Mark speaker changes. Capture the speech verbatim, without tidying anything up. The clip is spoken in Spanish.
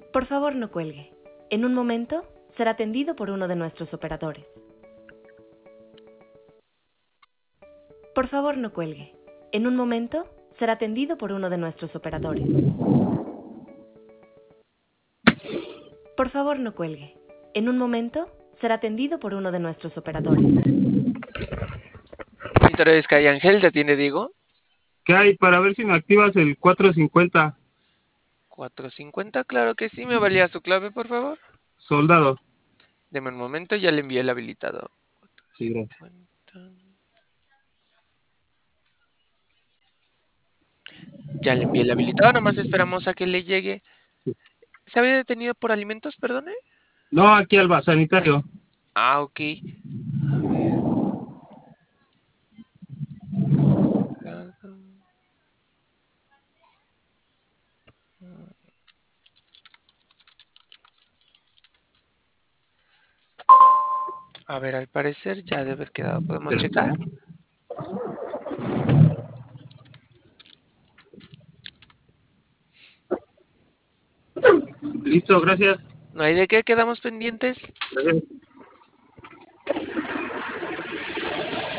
Speaker 1: Por favor, no cuelgue. En un momento será atendido por uno de nuestros operadores. Por favor, no cuelgue. En un momento será atendido por uno de nuestros operadores. Por favor, no cuelgue. En un momento será atendido por uno de nuestros operadores.
Speaker 2: Interés Sky Ángel, ¿te tiene Diego?
Speaker 3: ¿Qué hay? Para ver si me activas el cuatrocientos cincuenta.
Speaker 2: cuatrocientos cincuenta, claro que sí. ¿Me valía su clave, por favor?
Speaker 3: Soldado.
Speaker 2: Deme un momento, ya le envié el habilitado.
Speaker 3: Sí, gracias.
Speaker 2: Ya le envié el habilitado, nomás esperamos a que le llegue.
Speaker 3: Sí.
Speaker 2: ¿Se había detenido por alimentos, perdone?
Speaker 3: No, aquí al sanitario.
Speaker 2: Ah, ok. A ver. A ver, al parecer ya debe haber quedado. ¿Podemos checar?
Speaker 3: Listo, gracias.
Speaker 2: ¿No hay de qué? ¿Quedamos pendientes?
Speaker 3: Gracias.